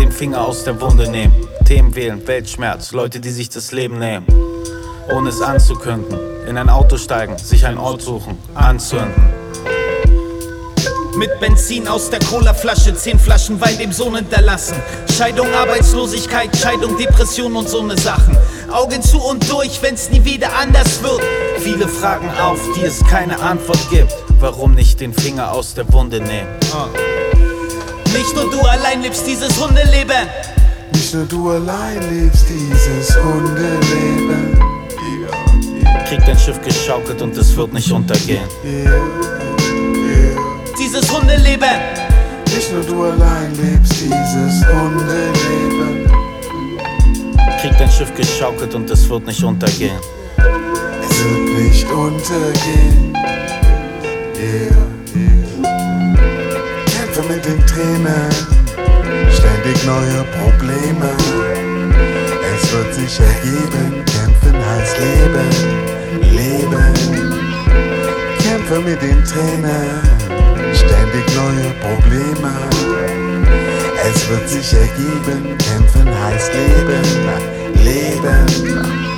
den Finger aus der Wunde nehmen. Themen wählen, Weltschmerz, Leute, die sich das Leben nehmen, ohne es anzukünden. In ein Auto steigen, sich einen Ort suchen, anzünden. Mit Benzin aus der Colaflasche, 10 Flaschen Wein dem Sohn hinterlassen. Scheidung, Arbeitslosigkeit, Scheidung, Depression und so ne Sachen. Augen zu und durch, wenn's nie wieder anders wird. Viele Fragen auf, die es keine Antwort gibt. Warum nicht den Finger aus der Wunde nehmen? Nicht nur du allein lebst dieses Hundeleben. Nicht nur du allein lebst dieses Hundeleben. Kriegt ein Schiff geschaukelt und es wird nicht untergehen. Dieses Hundeleben. Nicht nur du allein lebst dieses Hundeleben. Kriegt ein Schiff geschaukelt und es wird nicht untergehen. Es wird nicht untergehen. Kämpfe mit den Tränen, ständig neue Probleme. Es wird sich ergeben, kämpfen heißt Leben, Leben. Kämpfe mit den Tränen, ständig neue Probleme. Es wird sich ergeben, kämpfen heißt Leben, Leben.